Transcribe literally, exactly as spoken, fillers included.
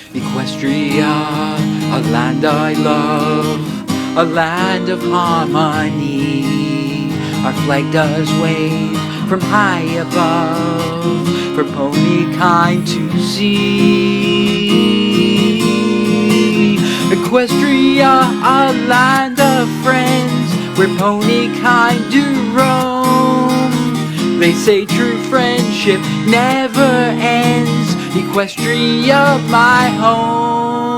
Equestria, a land I love, a land of harmony. Our flag does wave from high above for pony kind to see. Equestria, a land of friends, where pony kind do roam. They say true friendship never ends. Equestria, my home.